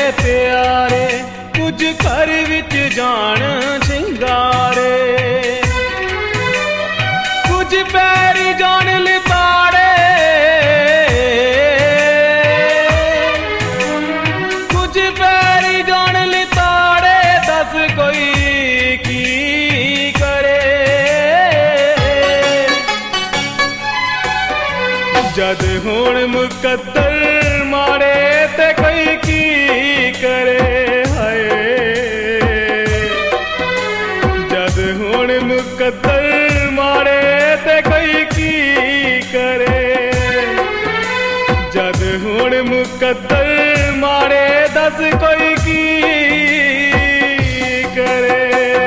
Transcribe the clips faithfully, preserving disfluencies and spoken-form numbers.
प्यारे कुछ घर विच जान शिंगारे, कुछ पैरी जान लिताड़े, कुछ पैरी जान लिताड़े, दस कोई की करे। जद हुण मुकद्दर मारे ते कोई की करे, हाय जद हुण मुकद्दर मारे ते कोई की करे, जद हुण मुकद्दर मारे दस कोई की करे।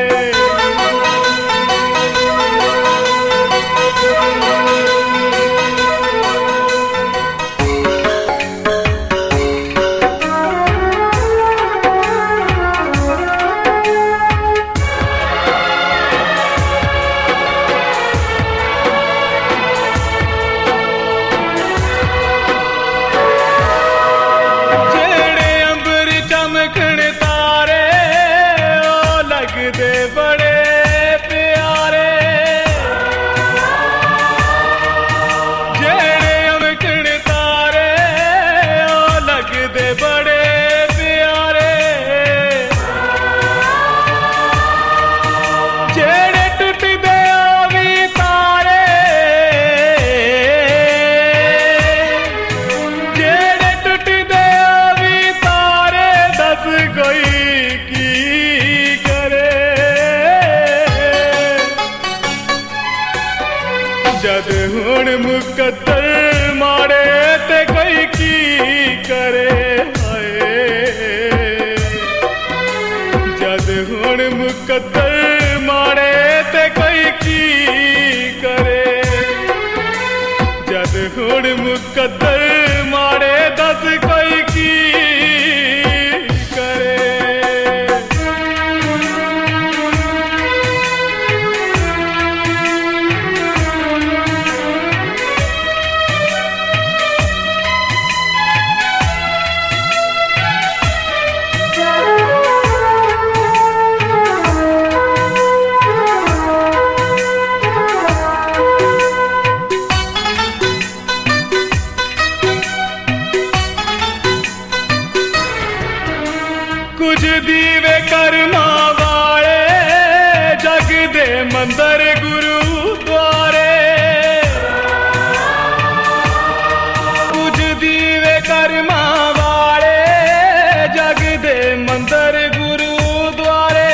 जद हुण मुकद्दर मारे ते कोई की करे, हाय जद हुण मुकद्दर मारे ते कोई की करे, जद हुण मुकद्दर मारे दस कोई की करे। कुछ दीवे कर्मा वाले जग दे मंदिर गुरुद्वारे, कुछ दीवे कर्मा वाले जग दे मंदिर गुरुद्वारे,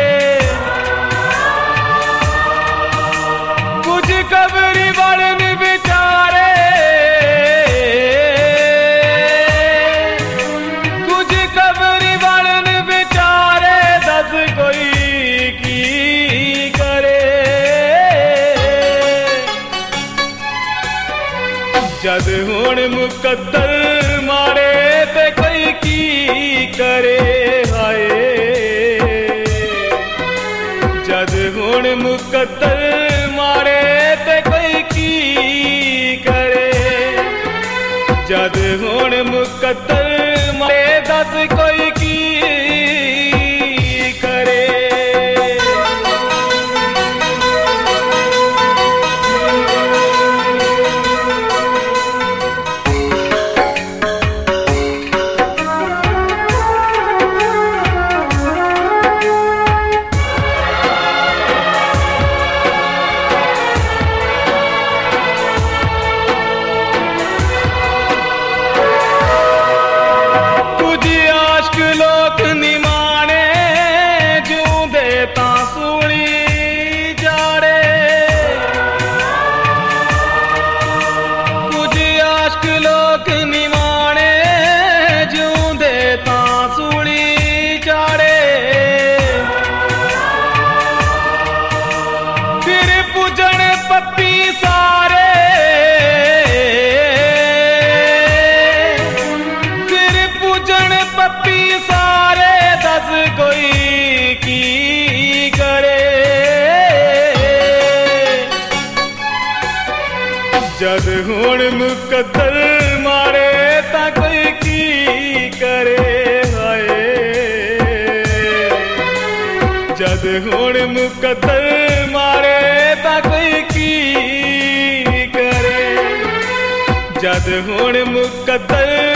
कुछ कबरी वालन बेचारे, कुछ कबरी वालन बेचारे, दस कोई की करे। जद हुण मुकद्दर मारे ते कोई की करे, हाय जद हुण मुकद्दर मारे ते कोई की करे, जद हुण मुकद्दर मारे दस कोई की करे। जद हुण मुकद्दर मारे ता कोई की करे। हुण मुकद्दर मारे तां कोई की करे, जद हुण मुकद्दर